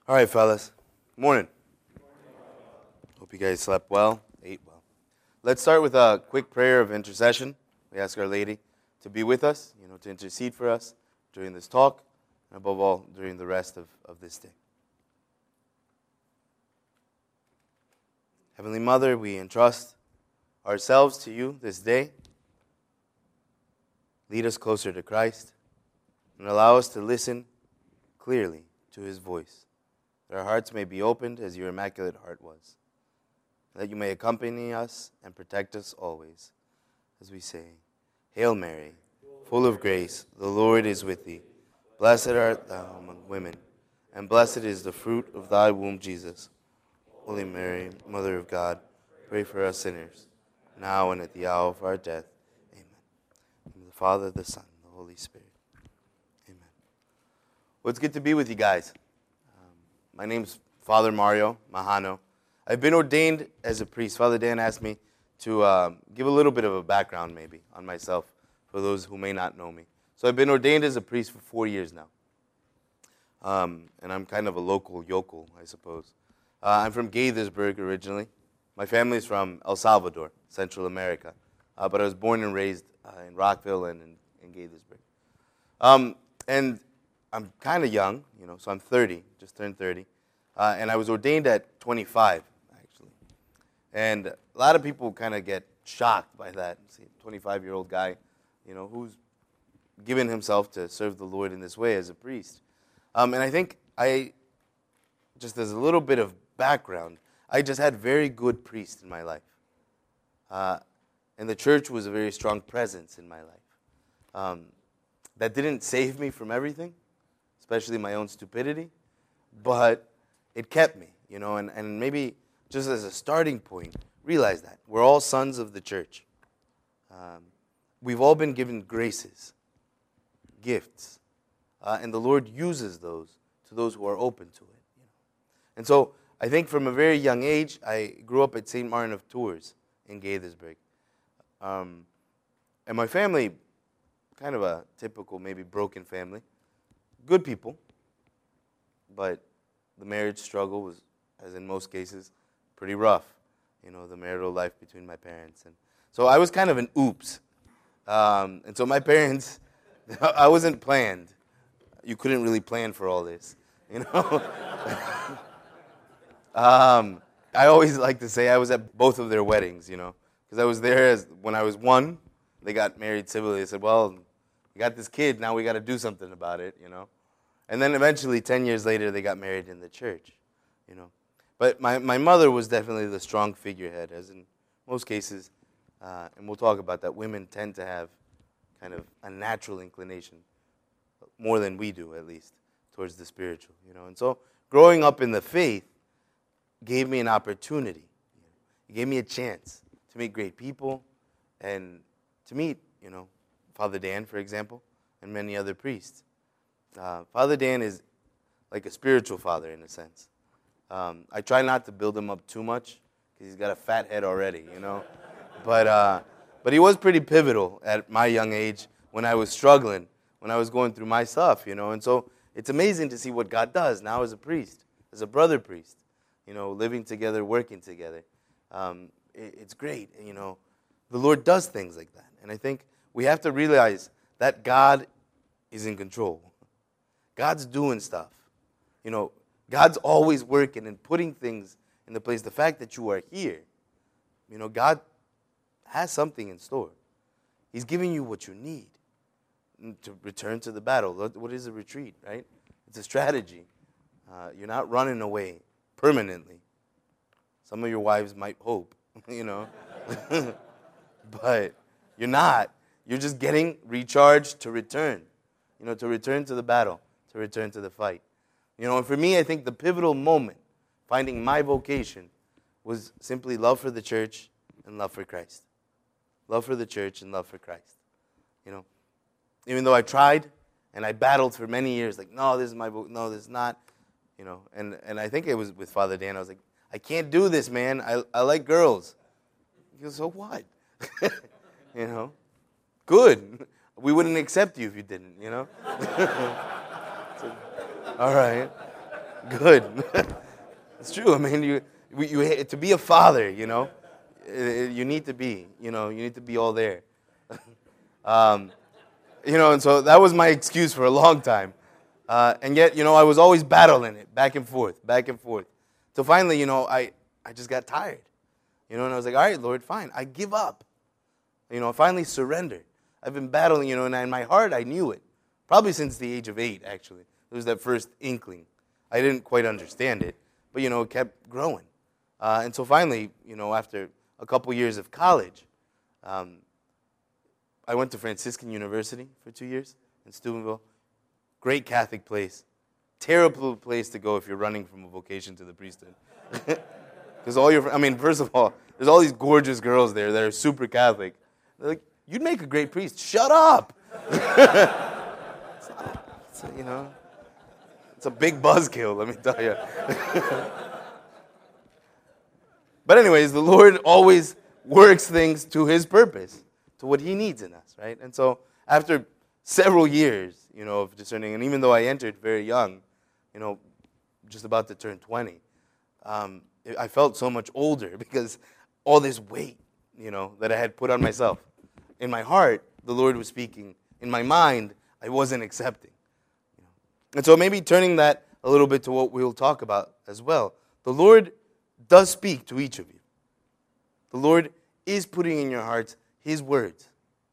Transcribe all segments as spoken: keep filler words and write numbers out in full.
All right, fellas. Morning. Hope you guys slept well, ate well. Let's start with a quick prayer of intercession. We ask Our Lady to be with us, you know, to intercede for us during this talk, and above all, during the rest of, of this day. Heavenly Mother, we entrust ourselves to you this day. Lead us closer to Christ and allow us to listen clearly to his voice, that our hearts may be opened as your immaculate heart was, that you may accompany us and protect us always, as we say, Hail Mary, full of grace, the Lord is with thee. Blessed art thou among women, and blessed is the fruit of thy womb, Jesus. Holy Mary, Mother of God, pray for us sinners, now and at the hour of our death. Amen. In the name of the Father, the Son, and the Holy Spirit. Amen. Well, it's good to be with you guys. Um, my name's Father Mario Mahano. I've been ordained as a priest. Father Dan asked me to uh, give a little bit of a background, maybe, on myself, for those who may not know me. So I've been ordained as a priest for four years now. Um, and I'm kind of a local yokel, I suppose. Uh, I'm from Gaithersburg originally. My family's from El Salvador, Central America. Uh, but I was born and raised uh, in Rockville and in, in Gaithersburg. Um, and I'm kind of young, you know, so I'm thirty, just turned thirty. Uh, and I was ordained at twenty-five, actually. And a lot of people kind of get shocked by that. See, a twenty-five-year-old guy, you know, who's given himself to serve the Lord in this way as a priest. Um, and I think I, just as a little bit of background, I just had very good priests in my life. Uh, and the church was a very strong presence in my life. Um, that didn't save me from everything, especially my own stupidity, but it kept me, you know, and, and maybe just as a starting point, realize that. We're all sons of the church. Um, we've all been given graces, gifts, uh, and the Lord uses those to those who are open to it. You know? And so I think from a very young age, I grew up at Saint Martin of Tours in Gaithersburg. Um, and my family, kind of a typical, maybe broken family. Good people, but the marriage struggle was, as in most cases, pretty rough. You know, the marital life between my parents. And so I was kind of an oops. Um, and so my parents, I wasn't planned. You couldn't really plan for all this, you know? um, I always like to say I was at both of their weddings, you know, because I was there as when I was one. They got married civilly. They said, well, we got this kid, now we got to do something about it, you know? And then eventually, ten years later, they got married in the church, you know. But my, my mother was definitely the strong figurehead, as in most cases, uh, and we'll talk about that, women tend to have kind of a natural inclination, more than we do at least, towards the spiritual, you know. And so growing up in the faith gave me an opportunity. You know. It gave me a chance to meet great people and to meet, you know, Father Dan, for example, and many other priests. Uh, Father Dan is like a spiritual father in a sense. Um, I try not to build him up too much because he's got a fat head already, you know. But uh, but he was pretty pivotal at my young age when I was struggling, when I was going through my stuff, you know. And so it's amazing to see what God does now as a priest, as a brother priest, you know, living together, working together. Um, it, it's great, you know. The Lord does things like that. And I think we have to realize that God is in control. God's doing stuff. You know, God's always working and putting things in the place. The fact that you are here, you know, God has something in store. He's giving you what you need to return to the battle. What is a retreat, right? It's a strategy. Uh, you're not running away permanently. Some of your wives might hope, you know. But you're not. You're just getting recharged to return, you know, to return to the battle, to return to the fight. You know, and for me, I think the pivotal moment, finding my vocation, was simply love for the church and love for Christ. Love for the church and love for Christ. You know, even though I tried and I battled for many years, like, no, this is my vocation, no, this is not, you know, and, and I think it was with Father Dan, I was like, I can't do this, man. I, I like girls. He goes, so what? You know, good. We wouldn't accept you if you didn't, you know. So, all right. Good. It's true. I mean, you, you to be a father, you know, you need to be, you know, you need to be all there. um, you know, and so that was my excuse for a long time. Uh, and yet, you know, I was always battling it, back and forth, back and forth. So finally, you know, I, I just got tired. You know, and I was like, all right, Lord, fine. I give up. You know, I finally surrendered. I've been battling, you know, and in my heart, I knew it. Probably since the age of eight, actually. It was that first inkling. I didn't quite understand it, but, you know, it kept growing. Uh, and so finally, you know, after a couple years of college, um, I went to Franciscan University for two years in Steubenville. Great Catholic place. Terrible place to go if you're running from a vocation to the priesthood. Because all your, I mean, first of all, there's all these gorgeous girls there that are super Catholic. They're like, you'd make a great priest. Shut up. it's not, it's a, you know, it's a big buzzkill, let me tell you. But anyways, the Lord always works things to His purpose, to what He needs in us, right? And so after several years, you know, of discerning, and even though I entered very young, you know, just about to turn twenty, um, I felt so much older because all this weight, you know, that I had put on myself. In my heart, the Lord was speaking. In my mind, I wasn't accepting. You know? And so maybe turning that a little bit to what we'll talk about as well. The Lord does speak to each of you. The Lord is putting in your hearts His words.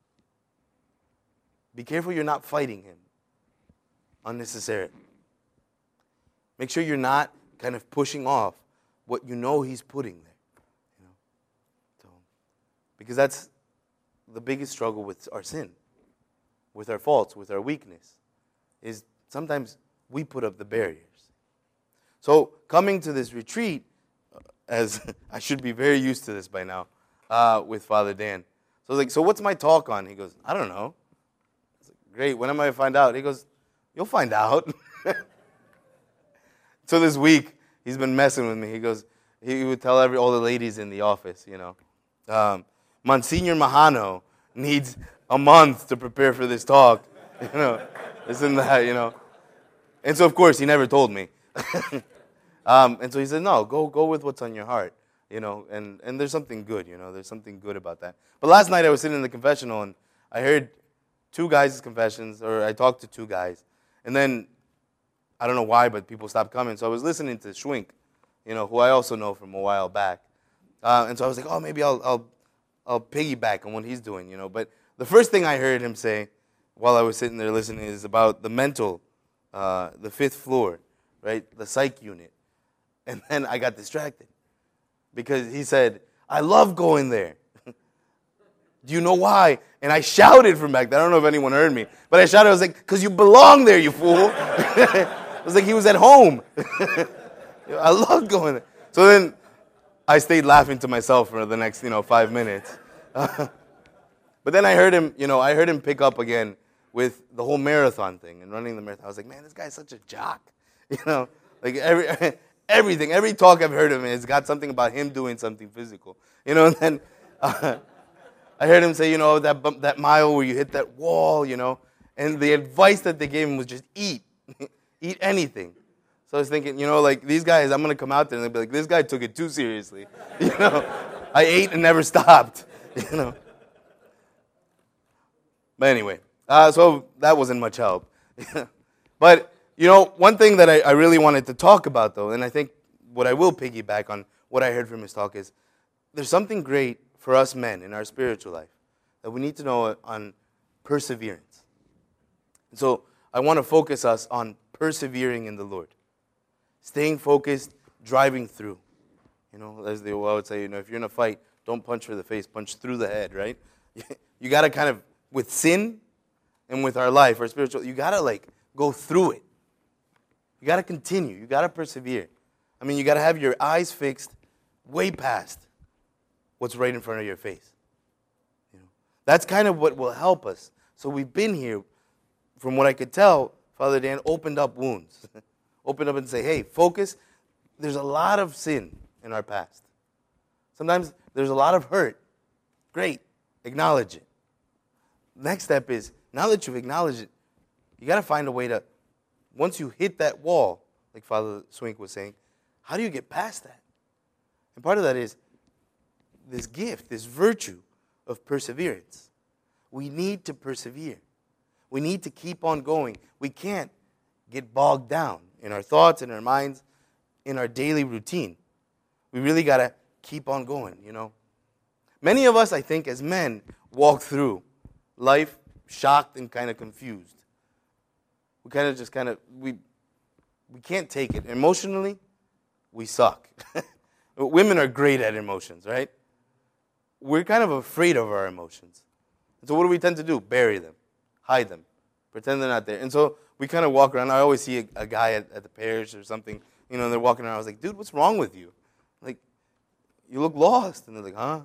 Be careful you're not fighting Him unnecessarily. Make sure you're not kind of pushing off what you know He's putting there. You know? So, because that's the biggest struggle with our sin, with our faults, with our weakness, is sometimes we put up the barriers. So coming to this retreat, as I should be very used to this by now, uh, with Father Dan. So I was like, so what's my talk on? He goes, I don't know. I was like, great, when am I going to find out? He goes, you'll find out. So this week, he's been messing with me. He goes, he would tell every all the ladies in the office, you know, um, Monsignor Mahano needs a month to prepare for this talk, you know, this and that, you know. And so, of course, he never told me. um, and so he said, no, go go with what's on your heart, you know, and, and there's something good, you know, there's something good about that. But last night I was sitting in the confessional, and I heard two guys' confessions, or I talked to two guys, and then, I don't know why, but people stopped coming. So I was listening to Schwink, you know, who I also know from a while back. Uh, and so I was like, oh, maybe I'll, I'll I'll piggyback on what he's doing, you know. But the first thing I heard him say while I was sitting there listening is about the mental, uh, the fifth floor, right, the psych unit. And then I got distracted because he said, I love going there. Do you know why? And I shouted from back there. I don't know if anyone heard me, but I shouted. I was like, because you belong there, you fool. It was like he was at home. I love going there. So then I stayed laughing to myself for the next, you know, five minutes. Uh, but then I heard him, you know, I heard him pick up again with the whole marathon thing and running the marathon. I was like, man, this guy's such a jock. You know, like every everything, every talk I've heard of him has got something about him doing something physical. You know, and then uh, I heard him say, you know, that bump, that mile where you hit that wall, you know, and the advice that they gave him was just eat. Eat anything. So I was thinking, you know, like these guys, I'm going to come out there and they'll be like, this guy took it too seriously. You know, I ate and never stopped, you know. But anyway, uh, so that wasn't much help. But, you know, one thing that I, I really wanted to talk about, though, and I think what I will piggyback on what I heard from his talk is there's something great for us men in our spiritual life that we need to know on perseverance. And so I want to focus us on persevering in the Lord. Staying focused, driving through. You know, as they would say, you know, if you're in a fight, don't punch for the face, punch through the head, right? You got to kind of, with sin and with our life, our spiritual, you got to like go through it. You got to continue. You got to persevere. I mean, you got to have your eyes fixed way past what's right in front of your face. You know, that's kind of what will help us. So we've been here, from what I could tell, Father Dan opened up wounds. Opened up and say, hey, focus. There's a lot of sin in our past. Sometimes there's a lot of hurt. Great. Acknowledge it. Next step is, now that you've acknowledged it, you got to find a way to, once you hit that wall, like Father Swink was saying, how do you get past that? And part of that is this gift, this virtue of perseverance. We need to persevere. We need to keep on going. We can't get bogged down in our thoughts, in our minds, in our daily routine. We really got to keep on going, you know. Many of us, I think, as men, walk through life shocked and kind of confused. We kind of just kind of, we we can't take it. Emotionally, we suck. Women are great at emotions, right? We're kind of afraid of our emotions. So what do we tend to do? Bury them, hide them, pretend they're not there. And so we kind of walk around. I always see a, a guy at, at the parish or something, you know, they're walking around. I was like, dude, what's wrong with you? Like, you look lost. And they're like, huh?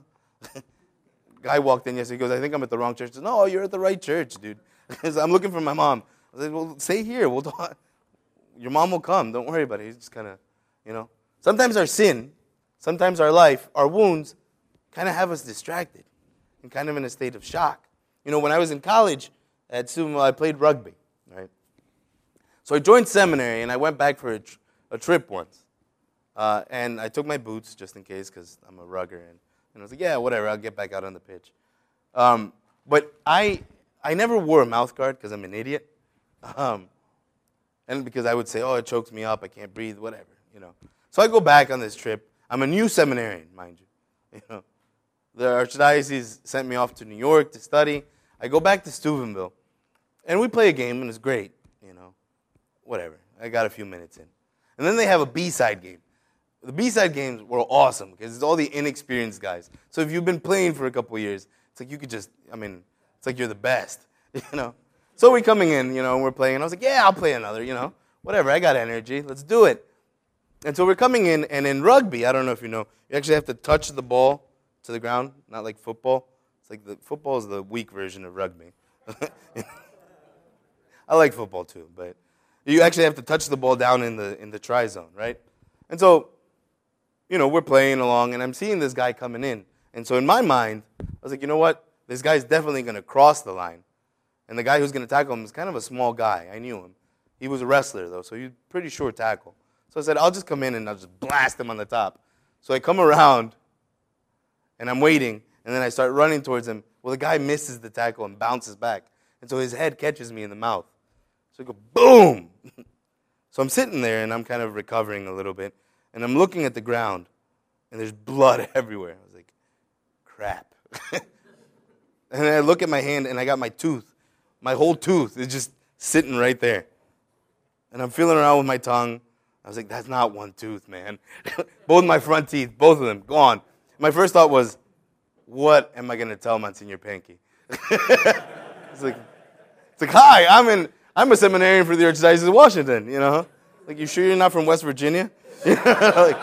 Guy walked in yesterday. He goes, I think I'm at the wrong church. I said, no, you're at the right church, dude. Because I'm looking for my mom. I was like, well, stay here. We'll talk. Your mom will come. Don't worry about it. He's just kind of, you know. Sometimes our sin, sometimes our life, our wounds kind of have us distracted and kind of in a state of shock. You know, when I was in college at Sumo, I played rugby, right? So I joined seminary, and I went back for a, tr- a trip once. Uh, and I took my boots just in case because I'm a rugger. And, and I was like, yeah, whatever, I'll get back out on the pitch. Um, but I I never wore a mouth guard because I'm an idiot. Um, and because I would say, oh, it chokes me up, I can't breathe, whatever, you know. So I go back on this trip. I'm a new seminarian, mind you. You know, the Archdiocese sent me off to New York to study. I go back to Steubenville, and we play a game, and it's great, you know. Whatever. I got a few minutes in. And then they have a B-side game. The B-side games were awesome because it's all the inexperienced guys. So if you've been playing for a couple of years, it's like you could just, I mean, it's like you're the best, you know. So we're coming in, you know, and we're playing. And I was like, yeah, I'll play another, you know. Whatever, I got energy. Let's do it. And so we're coming in, and in rugby, I don't know if you know, you actually have to touch the ball to the ground, not like football. It's like the football is the weak version of rugby. I like football too, but you actually have to touch the ball down in the in the try zone, right? And so, you know, we're playing along, and I'm seeing this guy coming in. And so in my mind, I was like, you know what? This guy's definitely going to cross the line. And the guy who's going to tackle him is kind of a small guy. I knew him. He was a wrestler, though, so he was pretty short tackle. So I said, I'll just come in and I'll just blast him on the top. So I come around, and I'm waiting, and then I start running towards him. Well, the guy misses the tackle and bounces back. And so his head catches me in the mouth. So I go, boom! So I'm sitting there, and I'm kind of recovering a little bit. And I'm looking at the ground, and there's blood everywhere. I was like, crap. And then I look at my hand, and I got my tooth. My whole tooth is just sitting right there. And I'm feeling around with my tongue. I was like, that's not one tooth, man. Both my front teeth, both of them, gone. My first thought was, what am I going to tell Monsignor Pankey? It's like, it's like, hi, I'm in, I'm a seminarian for the Archdiocese of Washington, you know? Like, you sure you're not from West Virginia? Like,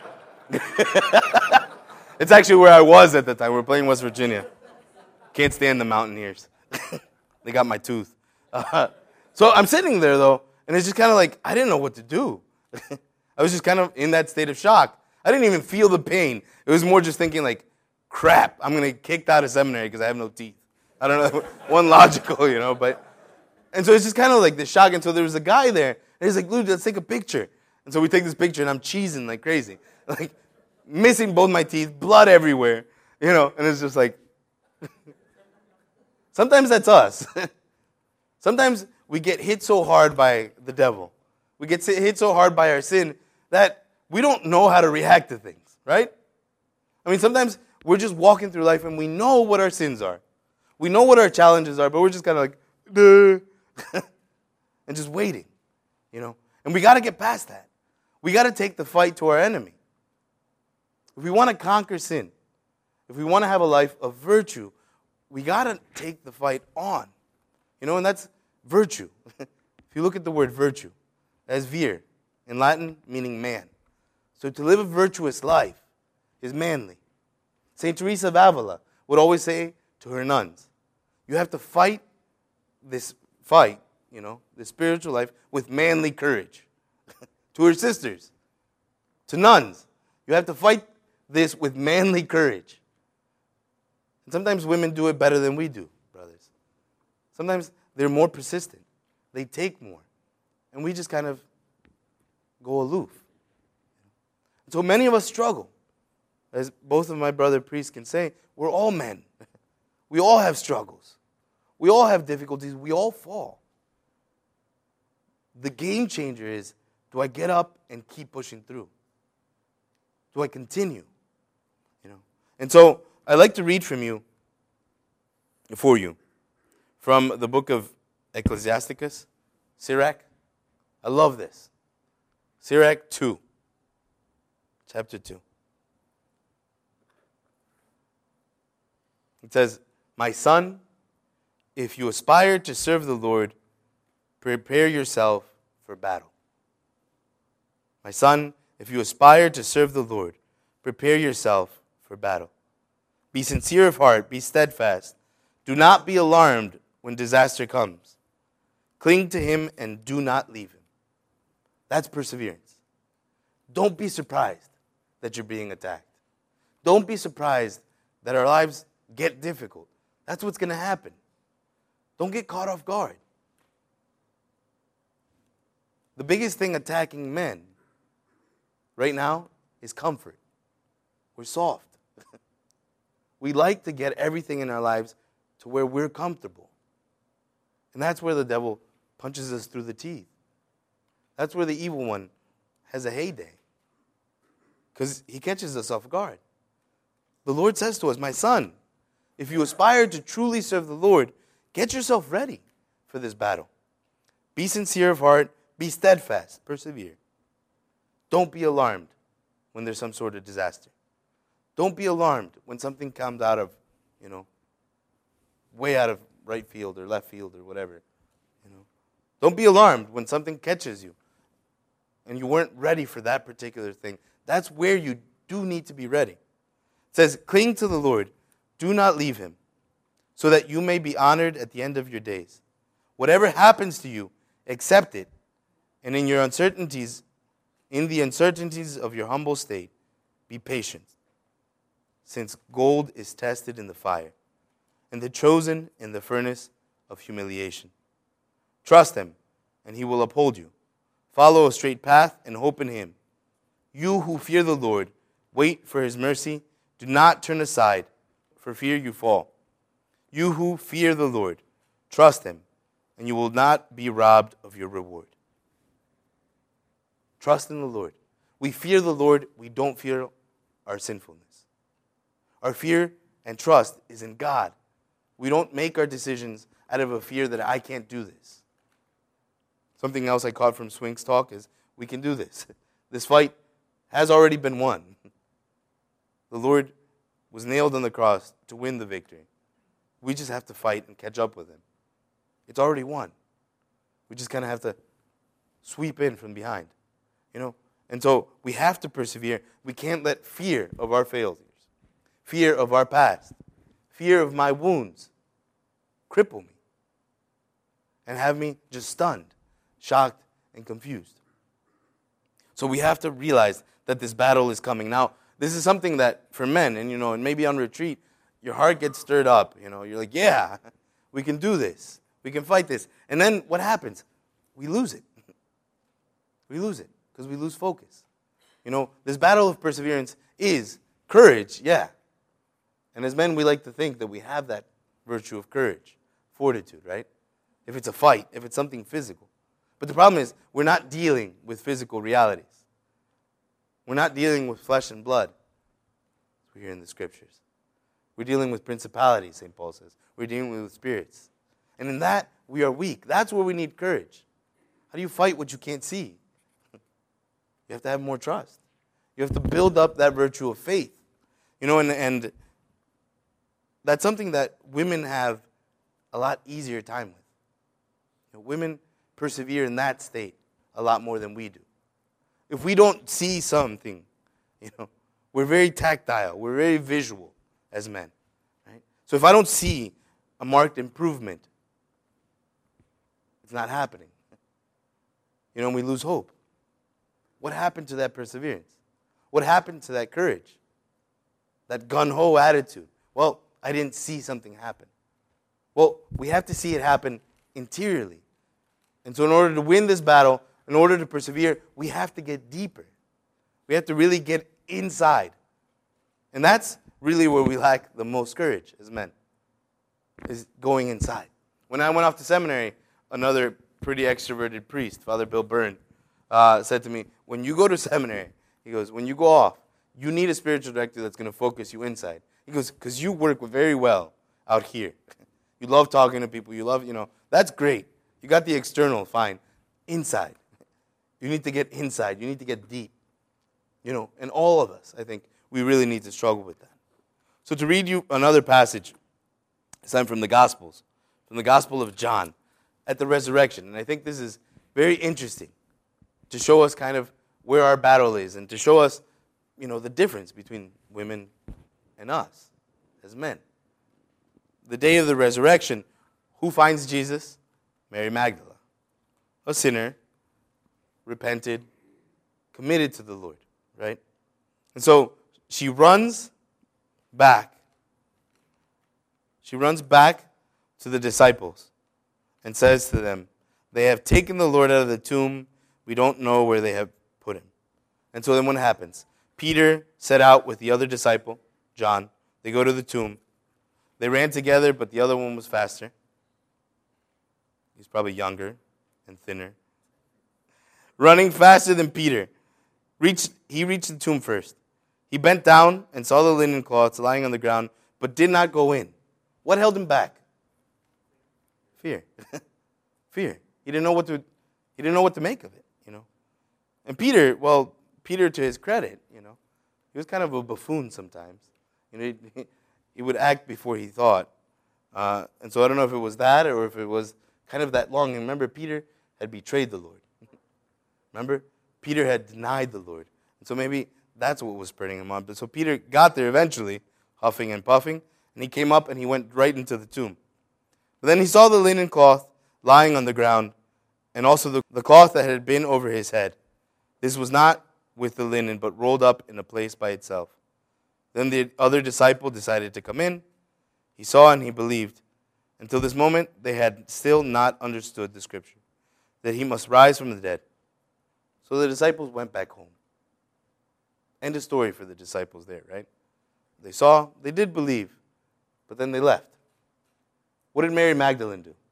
it's actually where I was at the time. We were playing West Virginia. Can't stand the Mountaineers. They got my tooth. Uh, so I'm sitting there, though, and it's just kind of like, I didn't know what to do. I was just kind of in that state of shock. I didn't even feel the pain. It was more just thinking, like, crap, I'm going to get kicked out of seminary because I have no teeth. I don't know, one logical, you know, but. And so it's just kind of like the shock. And so there was a guy there, and he's like, dude, let's take a picture. And so we take this picture, and I'm cheesing like crazy. Like, missing both my teeth, blood everywhere, you know, and it's just like. Sometimes that's us. Sometimes we get hit so hard by the devil. We get hit so hard by our sin that we don't know how to react to things, right? I mean, sometimes we're just walking through life and we know what our sins are. We know what our challenges are, but we're just kind of like, duh, and just waiting, you know? And we got to get past that. We got to take the fight to our enemy. If we want to conquer sin, if we want to have a life of virtue, we got to take the fight on. You know, and that's virtue. If you look at the word virtue, that's vir, in Latin, meaning man. So to live a virtuous life is manly. Saint Teresa of Avila would always say to her nuns, you have to fight this fight, you know, this spiritual life with manly courage. To her sisters, to nuns, you have to fight this with manly courage. And sometimes women do it better than we do, brothers. Sometimes they're more persistent. They take more. And we just kind of go aloof. So many of us struggle. As both of my brother priests can say, we're all men. We all have struggles. We all have difficulties. We all fall. The game changer is, do I get up and keep pushing through? Do I continue? You know. And so I'd like to read from you, for you, from the book of Ecclesiasticus, Sirach. I love this. Sirach two, chapter two. It says, my son, if you aspire to serve the Lord, prepare yourself for battle. My son, if you aspire to serve the Lord, prepare yourself for battle. Be sincere of heart, be steadfast. Do not be alarmed when disaster comes. Cling to him and do not leave him. That's perseverance. Don't be surprised that you're being attacked. Don't be surprised that our lives get difficult. That's what's going to happen. Don't get caught off guard. The biggest thing attacking men right now is comfort. We're soft. We like to get everything in our lives to where we're comfortable. And that's where the devil punches us through the teeth. That's where the evil one has a heyday. Because he catches us off guard. The Lord says to us, my son, if you aspire to truly serve the Lord, get yourself ready for this battle. Be sincere of heart, be steadfast, persevere. Don't be alarmed when there's some sort of disaster. Don't be alarmed when something comes out of, you know, way out of right field or left field or whatever. You know, don't be alarmed when something catches you and you weren't ready for that particular thing. That's where you do need to be ready. It says, cling to the Lord, do not leave him, so that you may be honored at the end of your days. Whatever happens to you, accept it, and in your uncertainties, in the uncertainties of your humble state, be patient, since gold is tested in the fire, and the chosen in the furnace of humiliation. Trust him, and he will uphold you. Follow a straight path and hope in him. You who fear the Lord, wait for his mercy. Do not turn aside, for fear you fall. You who fear the Lord, trust him, and you will not be robbed of your reward. Trust in the Lord. We fear the Lord, we don't fear our sinfulness. Our fear and trust is in God. We don't make our decisions out of a fear that I can't do this. Something else I caught from Swink's talk is we can do this. This fight has already been won. The Lord was nailed on the cross to win the victory. We just have to fight and catch up with him. It's already won. We just kind of have to sweep in from behind. You know? And so we have to persevere. We can't let fear of our failures, fear of our past, fear of my wounds cripple me and have me just stunned, shocked, and confused. So we have to realize that this battle is coming. Now, this is something that for men, and you know, and maybe on retreat, your heart gets stirred up. You know, you're like, yeah, we can do this. We can fight this. And then what happens? We lose it. We lose it because we lose focus. You know, this battle of perseverance is courage, yeah. And as men, we like to think that we have that virtue of courage, fortitude, right? If it's a fight, if it's something physical. But the problem is, we're not dealing with physical realities. We're not dealing with flesh and blood, as we hear in the scriptures. We're dealing with principalities, Saint Paul says. We're dealing with spirits. And in that, we are weak. That's where we need courage. How do you fight what you can't see? You have to have more trust. You have to build up that virtue of faith. You know, and, and that's something that women have a lot easier time with. You know, women persevere in that state a lot more than we do. If we don't see something, you know, we're very tactile, we're very visual as men. Right? So if I don't see a marked improvement, it's not happening. You know, and we lose hope. What happened to that perseverance? What happened to that courage? That gun-ho attitude? Well, I didn't see something happen. Well, we have to see it happen interiorly. And so in order to win this battle, in order to persevere, we have to get deeper. We have to really get inside. And that's really where we lack the most courage as men, is going inside. When I went off to seminary, another pretty extroverted priest, Father Bill Byrne, uh, said to me, when you go to seminary, he goes, when you go off, you need a spiritual director that's going to focus you inside. He goes, because you work very well out here. You love talking to people. You love, you know, that's great. You got the external, fine. Inside. You need to get inside. You need to get deep. You know, and all of us, I think, we really need to struggle with that. So to read you another passage, this time from the Gospels, from the Gospel of John, at the resurrection. And I think this is very interesting to show us kind of where our battle is and to show us, you know, the difference between women and us as men. The day of the resurrection, who finds Jesus? Mary Magdalene, a sinner, repented, committed to the Lord, right? And so she runs back. She runs back to the disciples and says to them, they have taken the Lord out of the tomb. We don't know where they have put him. And so then what happens? Peter set out with the other disciple, John. They go to the tomb. They ran together, but the other one was faster. He's probably younger and thinner. Running faster than Peter. Reached, he reached the tomb first. He bent down and saw the linen cloths lying on the ground, but did not go in. What held him back? Fear. Fear. He didn't know what to he didn't know what to make of it, you know. And Peter, well, Peter, to his credit, you know, he was kind of a buffoon sometimes. You know, he, he would act before he thought. Uh, and so I don't know if it was that or if it was kind of that long. And remember, Peter had betrayed the Lord. Remember? Peter had denied the Lord. And so maybe that's what was spurring him on. But so Peter got there eventually, huffing and puffing, and he came up and he went right into the tomb. But then he saw the linen cloth lying on the ground, and also the, the cloth that had been over his head. This was not with the linen, but rolled up in a place by itself. Then the other disciple decided to come in. He saw and he believed. Until this moment, they had still not understood the scripture, that he must rise from the dead. So the disciples went back home. End of story for the disciples there, right? They saw, they did believe, but then they left. What did Mary Magdalene do?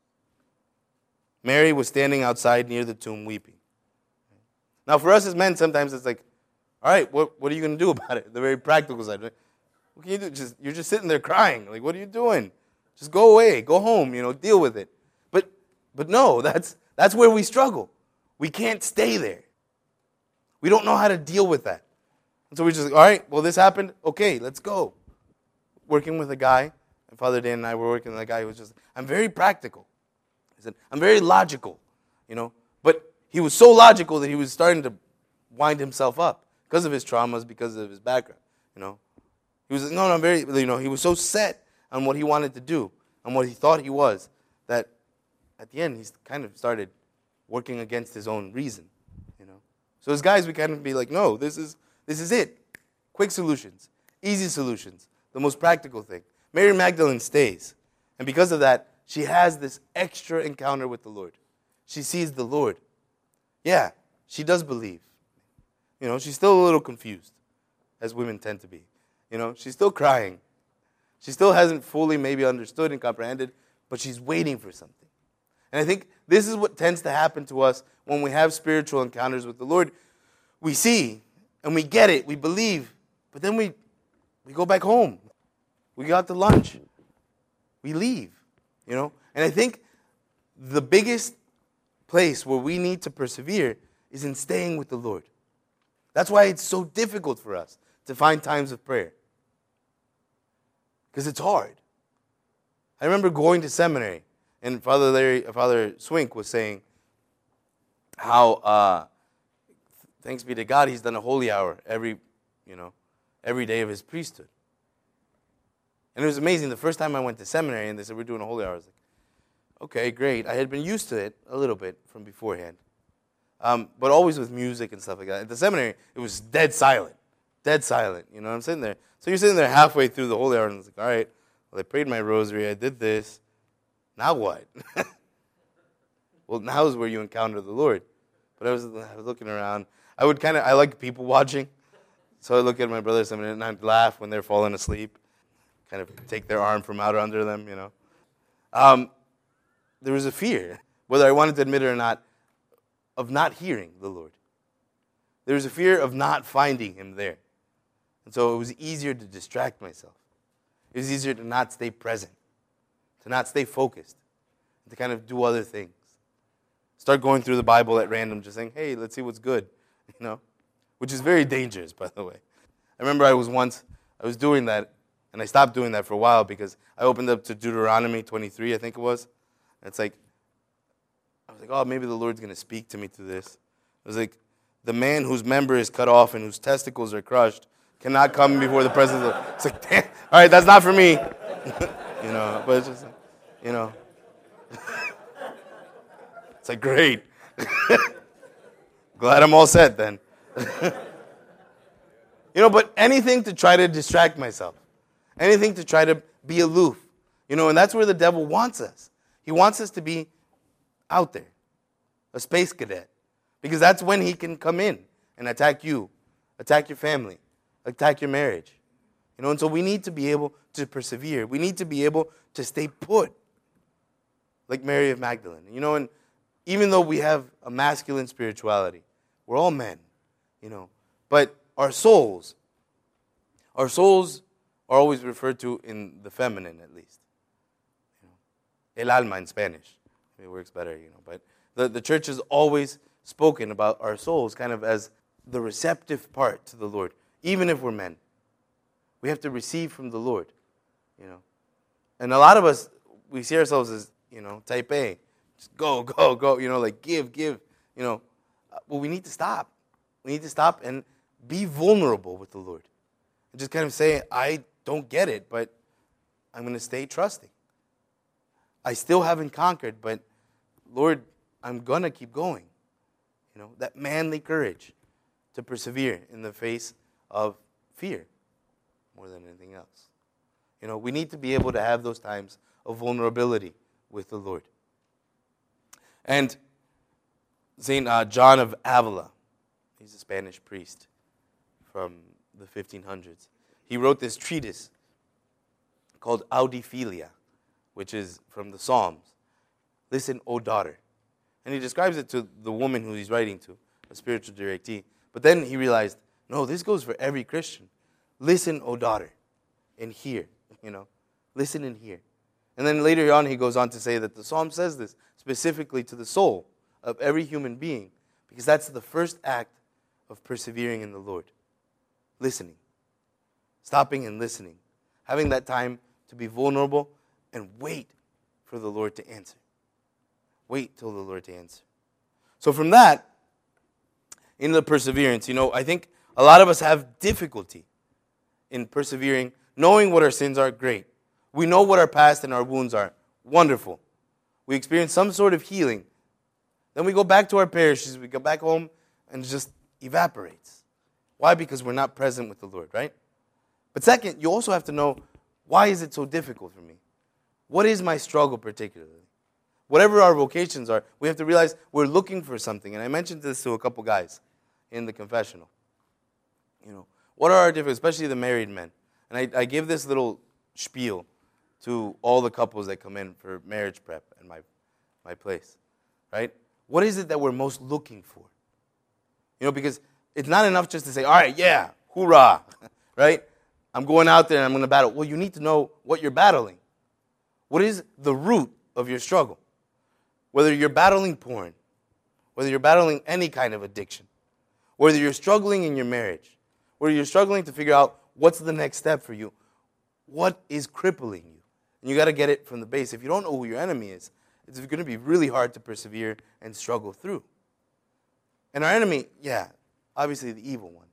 Mary was standing outside near the tomb weeping. Now for us as men, sometimes it's like, all right, what, what are you going to do about it? The very practical side. What can you do? Just, you're just sitting there crying. Like, what are you doing? Just go away. Go home. You know, deal with it. But but no, that's that's where we struggle. We can't stay there. We don't know how to deal with that. And so we're just like, all right, well, this happened. Okay, let's go. Working with a guy, and Father Dan and I were working with a guy who was just, I'm very practical. He said, I'm very logical, you know. But he was so logical that he was starting to wind himself up because of his traumas, because of his background, you know. He was, no, no, I'm very, you know, he was so set on what he wanted to do and what he thought he was that at the end he's kind of started working against his own reason, you know. So as guys, we kind of be like, no, this is this is it. Quick solutions, easy solutions, the most practical thing. Mary Magdalene stays. And because of that, she has this extra encounter with the Lord. She sees the Lord. Yeah, she does believe. You know, she's still a little confused, as women tend to be. You know, she's still crying. She still hasn't fully maybe understood and comprehended, but she's waiting for something. And I think this is what tends to happen to us when we have spiritual encounters with the Lord. We see, and we get it, we believe, but then we we go back home. We go out to lunch. We leave, you know. And I think the biggest place where we need to persevere is in staying with the Lord. That's why it's so difficult for us to find times of prayer. Because it's hard. I remember going to seminary, and Father Larry, Father Swink was saying how, uh, thanks be to God, he's done a holy hour every, you know, every day of his priesthood. And it was amazing. The first time I went to seminary and they said, we're doing a holy hour, I was like, okay, great. I had been used to it a little bit from beforehand. Um, but always with music and stuff like that. At the seminary, it was dead silent. Dead silent. You know, I'm sitting there. So you're sitting there halfway through the holy hour and it's like, all right, well, I prayed my rosary, I did this. Now what? Well, now is where you encounter the Lord. But I was, I was looking around. I would kind of, I like people watching. So I look at my brothers and I'd laugh when they're falling asleep. Kind of take their arm from out under them, you know. Um, there was a fear, whether I wanted to admit it or not, of not hearing the Lord. There was a fear of not finding him there. And so it was easier to distract myself. It was easier to not stay present, to not stay focused, to kind of do other things. Start going through the Bible at random, just saying, hey, let's see what's good, you know, which is very dangerous, by the way. I remember I was once, I was doing that, and I stopped doing that for a while because I opened up to Deuteronomy twenty-three, I think it was. And it's like, I was like, oh, maybe the Lord's going to speak to me through this. I was like, the man whose member is cut off and whose testicles are crushed cannot come before the presence of the Lord. It's like, damn, all right, that's not for me. You know, but it's just, you know. It's like, great. Glad I'm all set then. You know, but anything to try to distract myself. Anything to try to be aloof. You know, and that's where the devil wants us. He wants us to be out there, a space cadet. Because that's when he can come in and attack you, attack your family, attack your marriage. You know, and so we need to be able to persevere. We need to be able to stay put, like Mary of Magdalene. You know, and even though we have a masculine spirituality, we're all men, you know, but our souls, our souls are always referred to in the feminine, at least. You know, el alma in Spanish. It works better, you know, but the, the church has always spoken about our souls kind of as the receptive part to the Lord, even if we're men. We have to receive from the Lord, you know. And a lot of us, we see ourselves as, you know, type A. Just go, go, go, you know, like give, give, you know. Well, we need to stop. We need to stop and be vulnerable with the Lord. And just kind of say, I don't get it, but I'm going to stay trusting. I still haven't conquered, but Lord, I'm going to keep going. You know, that manly courage to persevere in the face of fear more than anything else. You know, we need to be able to have those times of vulnerability with the Lord. And Saint Uh, John of Avila, he's a Spanish priest from the fifteen hundreds. He wrote this treatise called Audiphilia, which is from the Psalms. Listen, O daughter. And he describes it to the woman who he's writing to, a spiritual directee. But then he realized, no, this goes for every Christian. Listen, O daughter, and hear, you know. Listen and hear. And then later on he goes on to say that the Psalm says this specifically to the soul of every human being, because that's the first act of persevering in the Lord. Listening. Stopping and listening. Having that time to be vulnerable and wait for the Lord to answer. Wait till the Lord to answer. So from that, in the perseverance, you know, I think a lot of us have difficulty in persevering, knowing what our sins are, great. We know what our past and our wounds are, wonderful. We experience some sort of healing. Then we go back to our parishes, we go back home, and it just evaporates. Why? Because we're not present with the Lord, right? But second, you also have to know, why is it so difficult for me? What is my struggle particularly? Whatever our vocations are, we have to realize we're looking for something. And I mentioned this to a couple guys in the confessional. You know, what are our different, especially the married men? And I, I give this little spiel to all the couples that come in for marriage prep at my, my place, right? What is it that we're most looking for? You know, because it's not enough just to say, all right, yeah, hoorah, right? I'm going out there and I'm going to battle. Well, you need to know what you're battling. What is the root of your struggle? Whether you're battling porn, whether you're battling any kind of addiction, whether you're struggling in your marriage, whether you're struggling to figure out what's the next step for you, what is crippling you? And you got to get it from the base. If you don't know who your enemy is, it's going to be really hard to persevere and struggle through. And our enemy, yeah, obviously the evil one.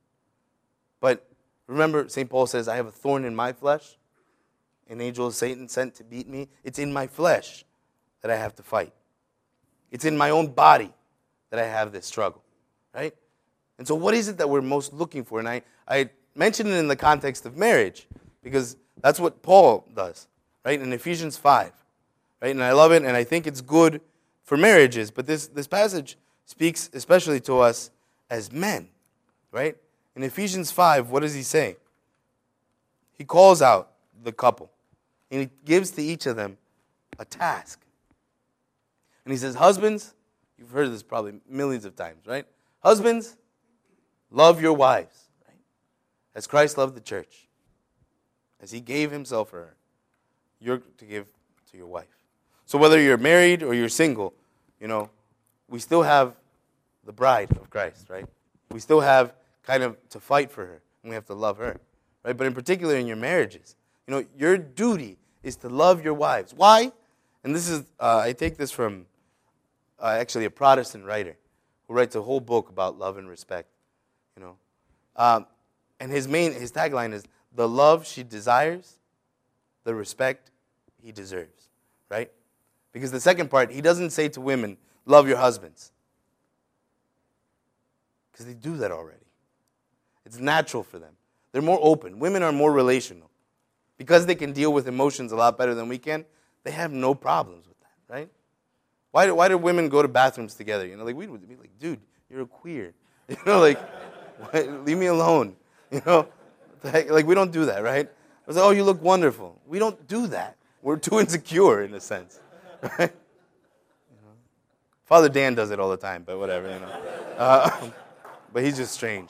But remember, Saint Paul says, I have a thorn in my flesh, an angel of Satan sent to beat me. It's in my flesh that I have to fight. It's in my own body that I have this struggle, right? And so what is it that we're most looking for? And I, I mentioned it in the context of marriage, because that's what Paul does, right? In Ephesians five, right? And I love it, and I think it's good for marriages. But this, this passage speaks especially to us as men, right? In Ephesians five, what does he say? He calls out the couple, and he gives to each of them a task. And he says, husbands, you've heard this probably millions of times, right? Husbands, love your wives, right? As Christ loved the church, as he gave himself for her, you're to give to your wife. So whether you're married or you're single, you know, we still have the bride of Christ, right? We still have kind of to fight for her, and we have to love her, right? But in particular in your marriages, you know, your duty is to love your wives. Why? And this is, uh, I take this from uh, actually a Protestant writer who writes a whole book about love and respect, you know. Um, and his main, his tagline is, the love she desires, the respect he deserves, right? Because the second part, he doesn't say to women, love your husbands. Because they do that already. It's natural for them. They're more open. Women are more relational. Because they can deal with emotions a lot better than we can, they have no problems with that, right? Why do, why do women go to bathrooms together? You know, like, we would be like, dude, you're a queer. You know, like, leave me alone. You know, like, we don't do that, right? I was like, oh, you look wonderful. We don't do that. We're too insecure, in a sense, right? You know? Father Dan does it all the time, but whatever, you know. Uh, but he's just strange.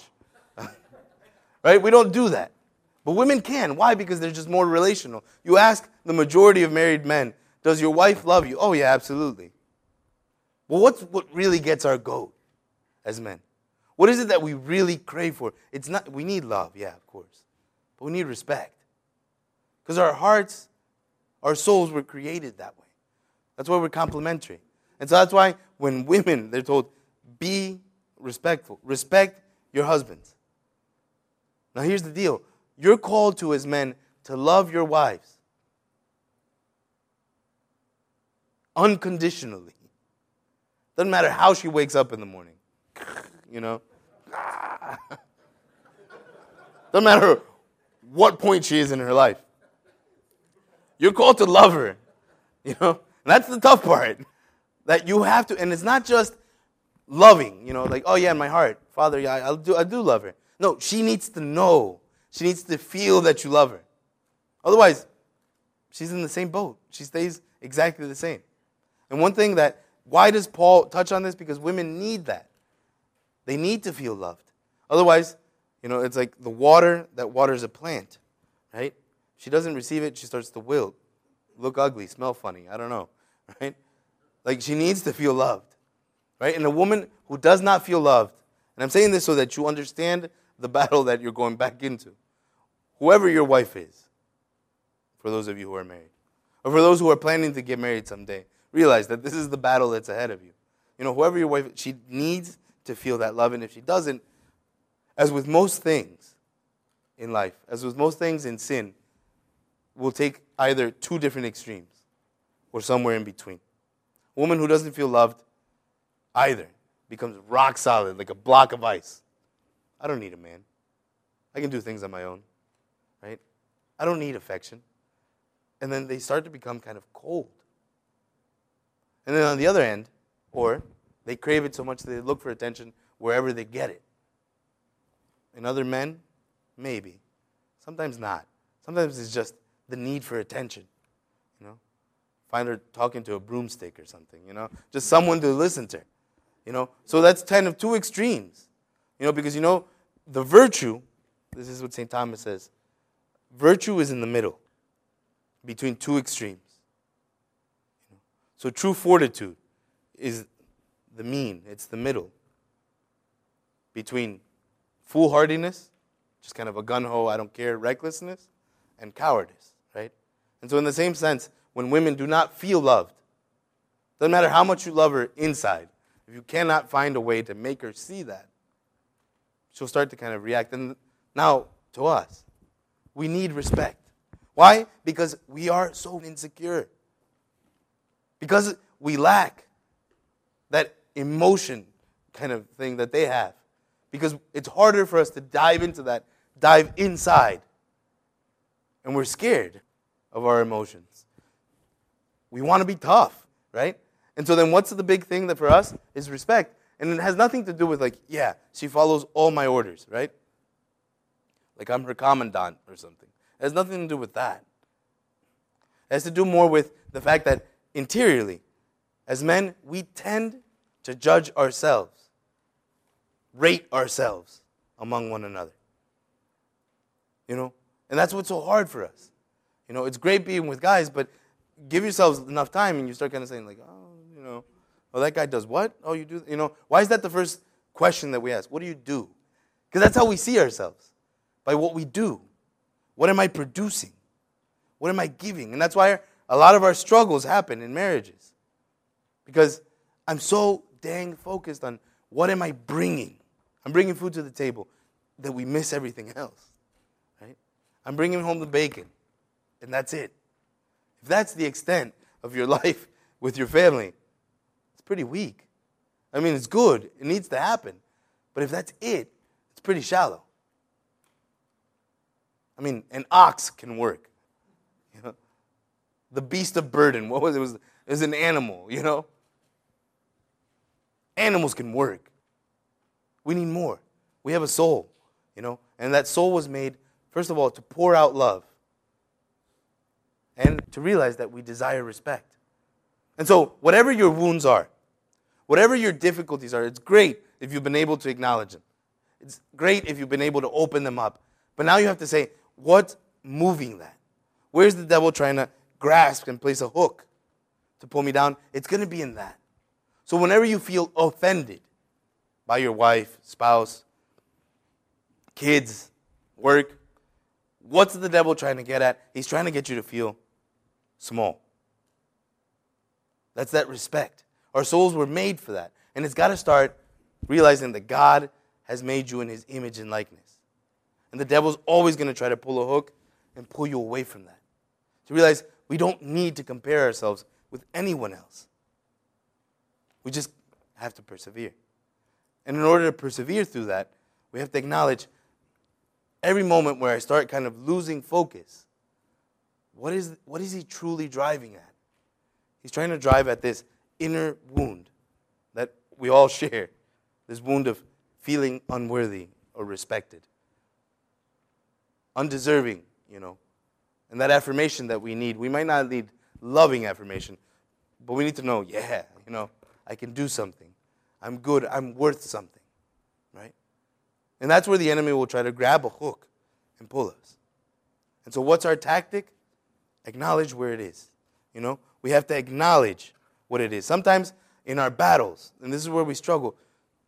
Right? We don't do that. But women can. Why? Because they're just more relational. You ask the majority of married men, does your wife love you? Oh, yeah, absolutely. Well, what's what really gets our goat as men? What is it that we really crave for? It's not, we need love, yeah, of course. But we need respect. Because our hearts, our souls were created that way. That's why we're complementary. And so that's why when women, they're told, be respectful. Respect your husbands. Now here's the deal. You're called to, as men, to love your wives unconditionally. Doesn't matter how she wakes up in the morning. You know? Doesn't matter what point she is in her life. You're called to love her. You know? And that's the tough part. That you have to, and it's not just loving, you know, like, oh yeah, in my heart, Father, yeah, I do, I do love her. No, she needs to know. She needs to feel that you love her. Otherwise, she's in the same boat. She stays exactly the same. And one thing that, why does Paul touch on this? Because women need that. They need to feel loved. Otherwise, you know, it's like the water that waters a plant, right? If she doesn't receive it, she starts to wilt, look ugly, smell funny, I don't know, right? Like, she needs to feel loved, right? And a woman who does not feel loved, and I'm saying this so that you understand the battle that you're going back into. Whoever your wife is, for those of you who are married, or for those who are planning to get married someday, realize that this is the battle that's ahead of you. You know, whoever your wife is, she needs to feel that love, and if she doesn't, as with most things in life, as with most things in sin, we'll take either two different extremes or somewhere in between. A woman who doesn't feel loved either becomes rock solid, like a block of ice. I don't need a man. I can do things on my own, right? I don't need affection. And then they start to become kind of cold. And then on the other end, or they crave it so much that they look for attention wherever they get it. In other men, maybe. Sometimes not. Sometimes it's just the need for attention, you know? Find her talking to a broomstick or something, you know? Just someone to listen to her, you know? So that's kind of two extremes, you know, because, you know, the virtue, this is what Saint Thomas says, virtue is in the middle, between two extremes. You know? So true fortitude is the mean, it's the middle, between foolhardiness, just kind of a gun-ho, I don't care, recklessness, and cowardice, right? And so in the same sense, when women do not feel loved, doesn't matter how much you love her inside, if you cannot find a way to make her see that, she'll start to kind of react. And now, to us, we need respect. Why? Because we are so insecure. Because we lack that emotion kind of thing that they have. Because it's harder for us to dive into that, dive inside. And we're scared of our emotions. We want to be tough, right? And so then what's the big thing that for us is respect. And it has nothing to do with like, yeah, she follows all my orders, right? Like I'm her commandant or something. It has nothing to do with that. It has to do more with the fact that interiorly, as men, we tend to judge ourselves, rate ourselves among one another. You know? And that's what's so hard for us. You know, it's great being with guys, but give yourselves enough time and you start kind of saying like, oh, you know, oh, that guy does what? Oh, you do, you know, why is that the first question that we ask? What do you do? Because that's how we see ourselves, by what we do. What am I producing? What am I giving? And that's why a lot of our struggles happen in marriages. Because I'm so dang focused on what am I bringing? I'm bringing food to the table that we miss everything else, right? I'm bringing home the bacon, and that's it. If that's the extent of your life with your family, it's pretty weak. I mean, it's good. It needs to happen. But if that's it, it's pretty shallow. I mean, an ox can work. You know? The beast of burden, what was it? It was, it was an animal, you know? Animals can work. We need more. We have a soul, you know? And that soul was made, first of all, to pour out love. And to realize that we desire respect. And so, whatever your wounds are, whatever your difficulties are, it's great if you've been able to acknowledge them. It's great if you've been able to open them up. But now you have to say, what's moving that? Where's the devil trying to grasp and place a hook to pull me down? It's going to be in that. So whenever you feel offended by your wife, spouse, kids, work, what's the devil trying to get at? He's trying to get you to feel small. That's that respect. Our souls were made for that. And it's got to start realizing that God has made you in his image and likeness. And the devil's always going to try to pull a hook and pull you away from that. To realize we don't need to compare ourselves with anyone else. We just have to persevere. And in order to persevere through that, we have to acknowledge every moment where I start kind of losing focus. What is, what is he truly driving at? He's trying to drive at this inner wound that we all share. This wound of feeling unworthy or respected. Undeserving, you know. And that affirmation that we need. We might not need loving affirmation, but we need to know, yeah, you know, I can do something. I'm good. I'm worth something, right? And that's where the enemy will try to grab a hook and pull us. And so what's our tactic? Acknowledge where it is, you know? We have to acknowledge what it is. Sometimes in our battles, and this is where we struggle,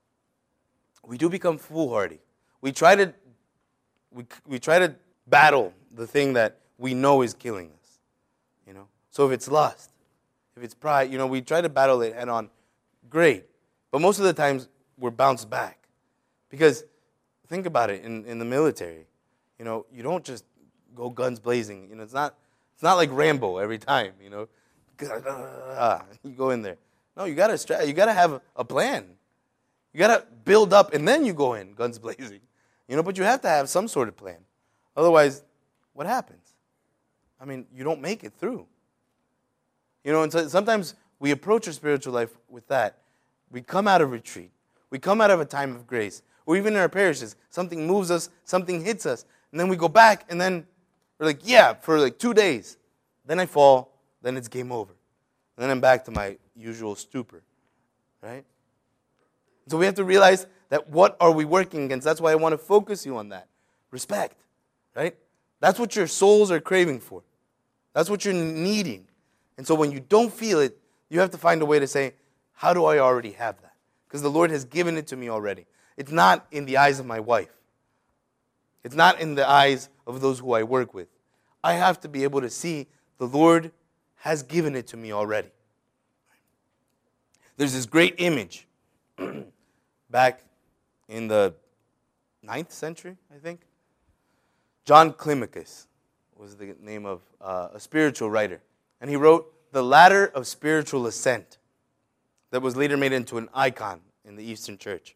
we do become foolhardy. We try to, we, we try to battle the thing that we know is killing us, you know? So if it's lust, if it's pride, you know, we try to battle it head on. Great. But most of the times, we're bounced back. Because, think about it, in, in the military, you know, you don't just go guns blazing. You know, it's not it's not like Rambo every time, you know. You go in there. No, you got to stra- you got to have a plan. You got to build up, and then you go in, guns blazing. You know, but you have to have some sort of plan. Otherwise, what happens? I mean, you don't make it through. You know, and so sometimes we approach our spiritual life with that. We come out of retreat. We come out of a time of grace. Or even in our parishes, something moves us, something hits us. And then we go back, and then we're like, yeah, for like two days. Then I fall, then it's game over. And then I'm back to my usual stupor, right? So we have to realize that what are we working against? That's why I want to focus you on that. Respect, right? That's what your souls are craving for. That's what you're needing. And so when you don't feel it, you have to find a way to say, how do I already have that? Because the Lord has given it to me already. It's not in the eyes of my wife. It's not in the eyes of those who I work with. I have to be able to see the Lord has given it to me already. There's this great image back in the ninth century, I think. John Climacus was the name of uh, a spiritual writer. And he wrote The Ladder of Spiritual Ascent that was later made into an icon in the Eastern Church.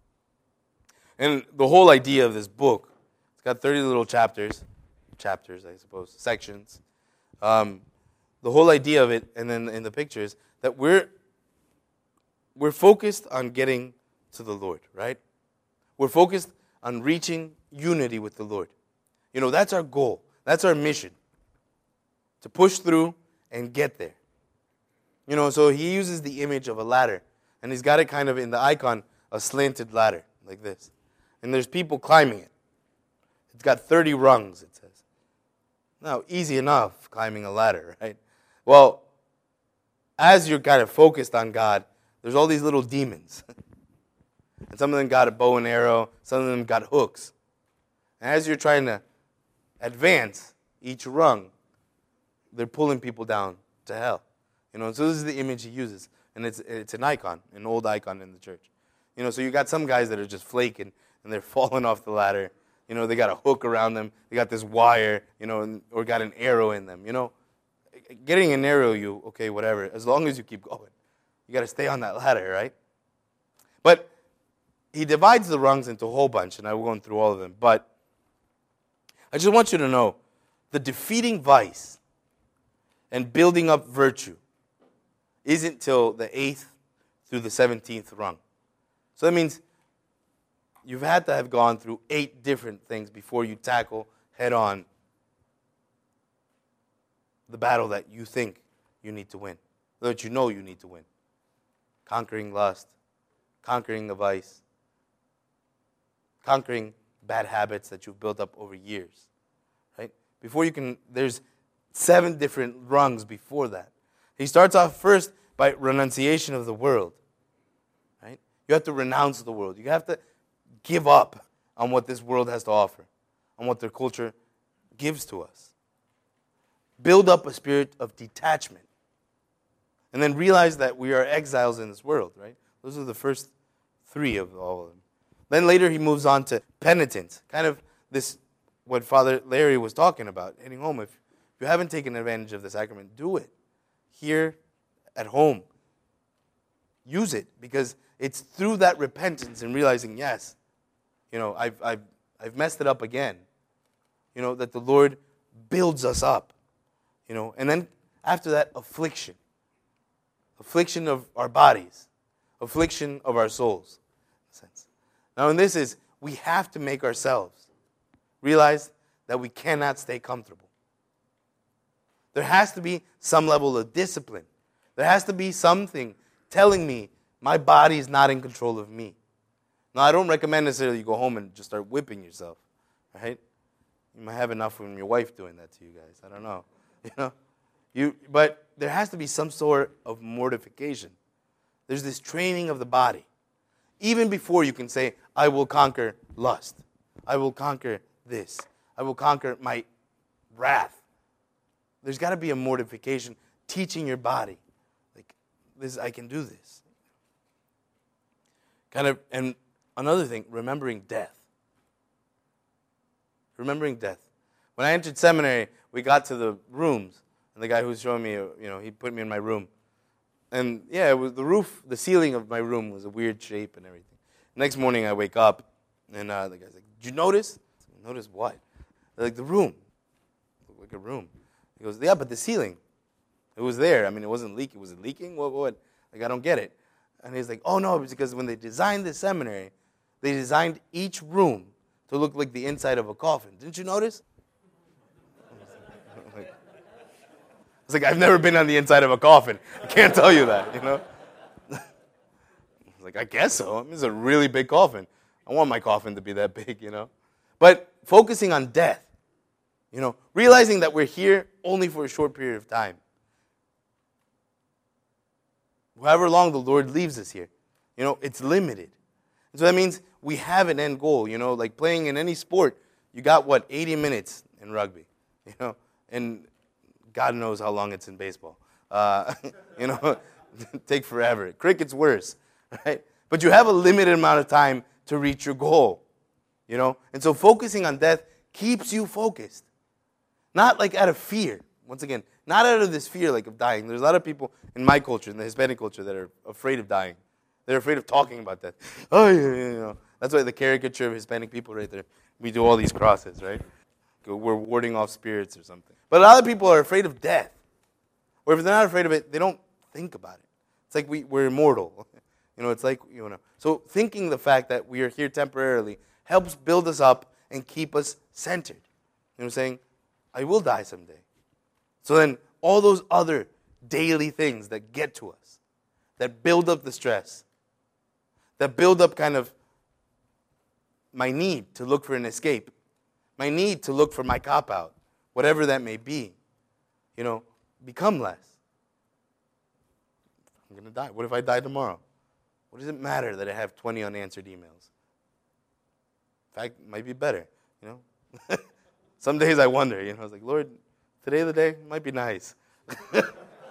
And the whole idea of this book, it's got thirty little chapters, chapters, I suppose, sections. Um, the whole idea of it, and then in the pictures, that we're we're focused on getting to the Lord, right? We're focused on reaching unity with the Lord. You know, that's our goal. That's our mission. To push through and get there. You know, so he uses the image of a ladder. And he's got it kind of in the icon, a slanted ladder, like this. And there's people climbing it. It's got thirty rungs, it says. Now, easy enough climbing a ladder, right? Well, as you're kind of focused on God, there's all these little demons. And some of them got a bow and arrow. Some of them got hooks. And as you're trying to advance each rung, they're pulling people down to hell. You know, so this is the image he uses. And it's it's an icon, an old icon in the church. You know, so you got some guys that are just flaking, and they're falling off the ladder. You know, they got a hook around them. They got this wire, you know, or got an arrow in them. You know, getting an arrow, you, okay, whatever. As long as you keep going. You got to stay on that ladder, right? But he divides the rungs into a whole bunch, and I will go through all of them. But I just want you to know, the defeating vice and building up virtue isn't till the eighth through the seventeenth rung. So that means you've had to have gone through eight different things before you tackle head on the battle that you think you need to win, that you know you need to win. Conquering lust, conquering the vice, conquering bad habits that you've built up over years, right? Before you can, there's seven different rungs before that. He starts off first by renunciation of the world, right? You have to renounce the world. You have to give up on what this world has to offer, on what their culture gives to us. Build up a spirit of detachment. And then realize that we are exiles in this world, right? Those are the first three of all of them. Then later he moves on to penitence, kind of this, what Father Larry was talking about, heading home. If you haven't taken advantage of the sacrament, do it. Here at home. Use it, because it's through that repentance and realizing, yes, you know, I've, I've, I've messed it up again. You know, that the Lord builds us up. You know, and then after that, affliction. Affliction of our bodies. Affliction of our souls. In a sense. Now, and this is, we have to make ourselves realize that we cannot stay comfortable. There has to be some level of discipline. There has to be something telling me my body is not in control of me. Now, I don't recommend necessarily you go home and just start whipping yourself, right? You might have enough from your wife doing that to you guys. I don't know. You know, you. But there has to be some sort of mortification. There's this training of the body. Even before you can say, I will conquer lust. I will conquer this. I will conquer my wrath. There's got to be a mortification, teaching your body, like, this, I can do this. Kind of, and another thing, remembering death. Remembering death. When I entered seminary, we got to the rooms, and the guy who was showing me, you know, he put me in my room. And yeah, it was the roof, the ceiling of my room was a weird shape and everything. Next morning I wake up, and uh, the guy's like, did you notice? I notice what? They're like, the room. Looked like a room. He goes, yeah, but the ceiling, it was there. I mean, it wasn't leaking. Was it leaking? What, what? Like, I don't get it. And he's like, oh, no, it's because when they designed the seminary, they designed each room to look like the inside of a coffin. Didn't you notice? It's like, I've never been on the inside of a coffin. I can't tell you that, you know? I was like, I guess so. I mean, it's a really big coffin. I want my coffin to be that big, you know? But focusing on death, you know, realizing that we're here only for a short period of time. However long the Lord leaves us here, you know, it's limited. And so that means we have an end goal, you know, like playing in any sport. You got, what, eighty minutes in rugby, you know? And God knows how long it's in baseball. Uh, you know, take forever. Cricket's worse, right? But you have a limited amount of time to reach your goal, you know? And so focusing on death keeps you focused. Not like out of fear. Once again, not out of this fear like of dying. There's a lot of people in my culture, in the Hispanic culture, that are afraid of dying. They're afraid of talking about death. Oh, yeah, yeah, you know. That's why the caricature of Hispanic people right there, we do all these crosses, right? We're warding off spirits or something. But a lot of people are afraid of death. Or if they're not afraid of it, they don't think about it. It's like we, we're immortal. You know, it's like, you know. So thinking the fact that we are here temporarily helps build us up and keep us centered. You know what I'm saying? I will die someday. So then all those other daily things that get to us, that build up the stress, that build up kind of my need to look for an escape, my need to look for my cop-out, whatever that may be, you know, become less. I'm going to die. What if I die tomorrow? What does it matter that I have twenty unanswered emails? In fact, it might be better, you know. Some days I wonder, you know, I was like, Lord, today the day might be nice. You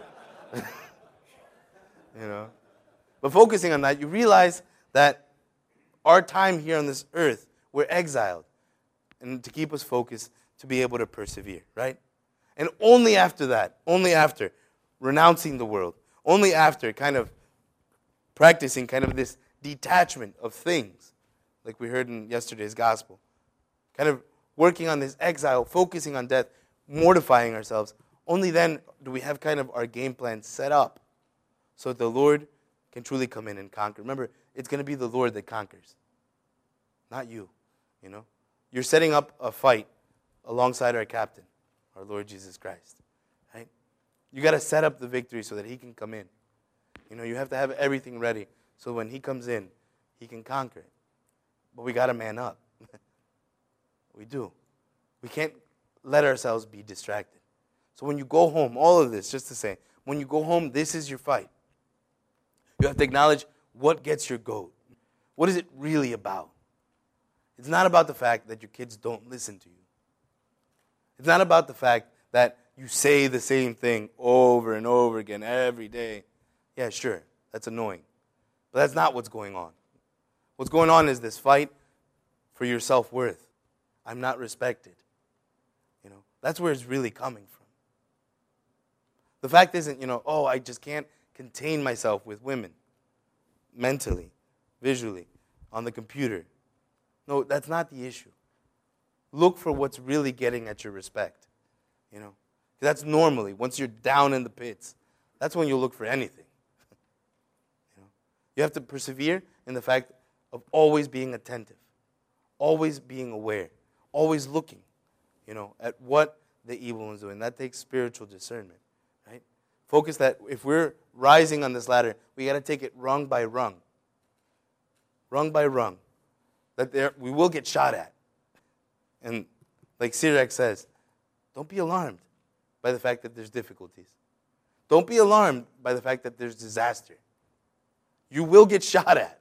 know. But focusing on that, you realize that our time here on this earth, we're exiled. And to keep us focused, to be able to persevere, right? And only after that, only after renouncing the world, only after kind of practicing kind of this detachment of things, like we heard in yesterday's gospel, kind of working on this exile, focusing on death, mortifying ourselves, only then do we have kind of our game plan set up so that the Lord can truly come in and conquer. Remember, it's going to be the Lord that conquers, not you, you know. You're setting up a fight alongside our captain, our Lord Jesus Christ, right? You got to set up the victory so that he can come in. You know, you have to have everything ready so when he comes in, he can conquer it. But we got to man up. We do. We can't let ourselves be distracted. So when you go home, all of this, just to say, when you go home, this is your fight. You have to acknowledge what gets your goat. What is it really about? It's not about the fact that your kids don't listen to you. It's not about the fact that you say the same thing over and over again every day. Yeah, sure, that's annoying. But that's not what's going on. What's going on is this fight for your self-worth. I'm not respected. You know, that's where it's really coming from. The fact isn't, you know, oh, I just can't contain myself with women mentally, visually, on the computer. No, that's not the issue. Look for what's really getting at your respect. You know, that's normally, once you're down in the pits, that's when you'll look for anything. You know, you have to persevere in the fact of always being attentive, always being aware, always looking, you know, at what the evil one is doing. That takes spiritual discernment, right? Focus that if we're rising on this ladder, we got to take it rung by rung, rung by rung. That there we will get shot at. And like Sirach says, don't be alarmed by the fact that there's difficulties. Don't be alarmed by the fact that there's disaster. You will get shot at.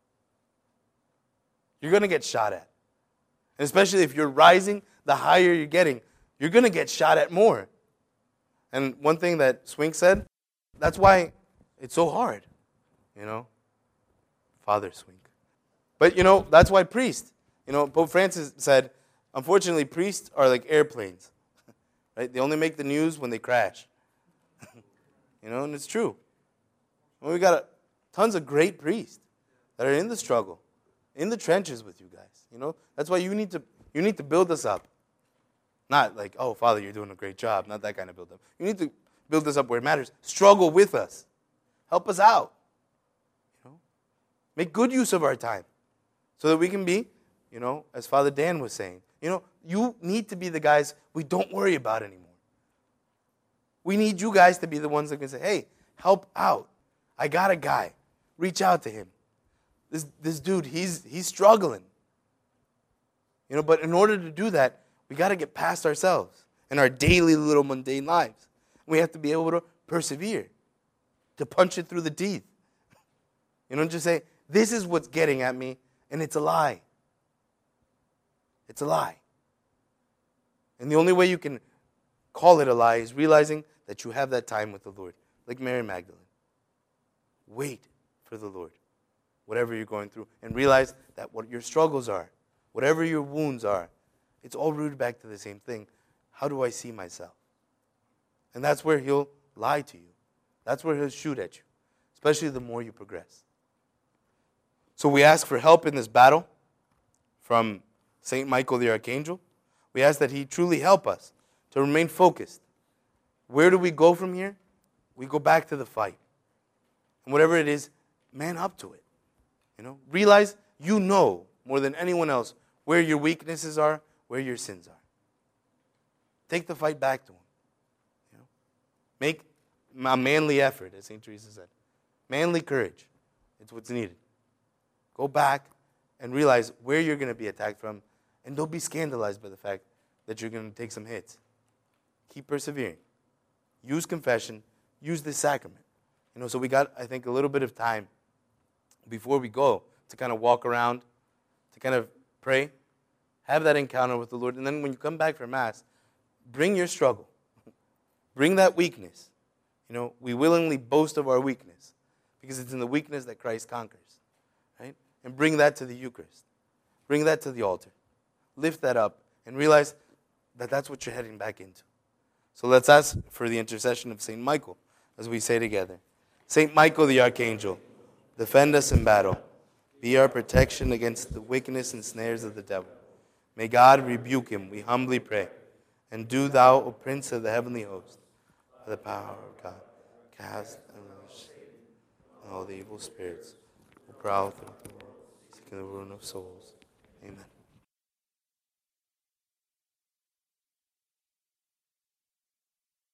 You're going to get shot at. And especially if you're rising, the higher you're getting, you're going to get shot at more. And one thing that Swink said, that's why it's so hard, you know. Father Swink. But, you know, that's why priests, you know, Pope Francis said, unfortunately, priests are like airplanes, right? They only make the news when they crash. You know, and it's true. Well, we got a, tons of great priests that are in the struggle, in the trenches with you guys. You know, that's why you need to you need to build us up. Not like, oh, Father, you're doing a great job. Not that kind of build up. You need to build us up where it matters. Struggle with us. Help us out. You know, make good use of our time so that we can be, you know, as Father Dan was saying, you know, you need to be the guys we don't worry about anymore. We need you guys to be the ones that can say, hey, help out. I got a guy. Reach out to him. This this dude, he's he's struggling. You know, but in order to do that, we got to get past ourselves and our daily little mundane lives. We have to be able to persevere, to punch it through the teeth. You know, just say, this is what's getting at me, and it's a lie. It's a lie. And the only way you can call it a lie is realizing that you have that time with the Lord, like Mary Magdalene. Wait for the Lord, whatever you're going through, and realize that what your struggles are, whatever your wounds are, it's all rooted back to the same thing. How do I see myself? And that's where he'll lie to you. That's where he'll shoot at you, especially the more you progress. So we ask for help in this battle from Saint Michael the Archangel. We ask that he truly help us to remain focused. Where do we go from here? We go back to the fight. And whatever it is, man up to it. You know, realize you know more than anyone else where your weaknesses are, where your sins are. Take the fight back to him. You know, make a manly effort, as Saint Teresa said. Manly courage. It's what's needed. Go back and realize where you're going to be attacked from, and don't be scandalized by the fact that you're going to take some hits. Keep persevering. Use confession. Use this sacrament. You know, so we got, I think, a little bit of time before we go to kind of walk around, to kind of pray, have that encounter with the Lord, and then when you come back from Mass, bring your struggle. Bring that weakness. You know, we willingly boast of our weakness because it's in the weakness that Christ conquers. Right? And bring that to the Eucharist. Bring that to the altar. Lift that up and realize that that's what you're heading back into. So let's ask for the intercession of Saint Michael as we say together. Saint Michael the Archangel, defend us in battle. Be our protection against the wickedness and snares of the devil. May God rebuke him, we humbly pray. And do thou, O Prince of the heavenly host, by the power of God, cast all the evil spirits who prowl through the world, seeking the ruin of souls. Amen.